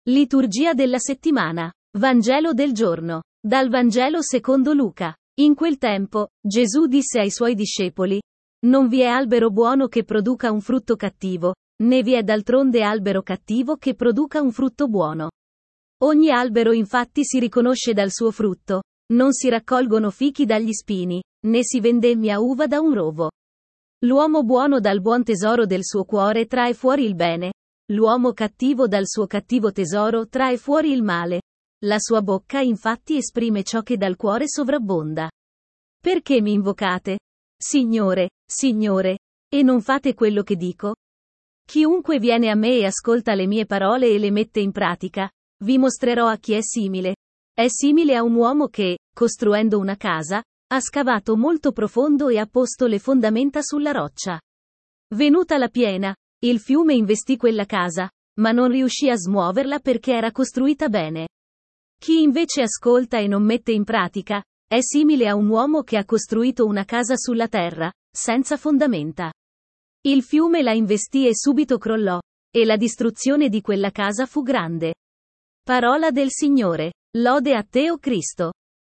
Liturgia della settimana. Vangelo del giorno. Dal Vangelo secondo Luca. In quel tempo, Gesù disse ai suoi discepoli: Non vi è albero buono che produca un frutto cattivo, né vi è d'altronde albero cattivo che produca un frutto buono. Ogni albero infatti si riconosce dal suo frutto. Non si raccolgono fichi dagli spini, né si vendemmia uva da un rovo. L'uomo buono dal buon tesoro del suo cuore trae fuori il bene. L'uomo cattivo dal suo cattivo tesoro trae fuori il male. La sua bocca infatti esprime ciò che dal cuore sovrabbonda. Perché mi invocate? Signore, Signore, e non fate quello che dico? Chiunque viene a me e ascolta le mie parole e le mette in pratica, vi mostrerò a chi è simile. È simile a un uomo che, costruendo una casa, ha scavato molto profondo e ha posto le fondamenta sulla roccia. Venuta la piena, il fiume investì quella casa, ma non riuscì a smuoverla perché era costruita bene. Chi invece ascolta e non mette in pratica, è simile a un uomo che ha costruito una casa sulla terra, senza fondamenta. Il fiume la investì e subito crollò, e la distruzione di quella casa fu grande. Parola del Signore. Lode a te, o Cristo.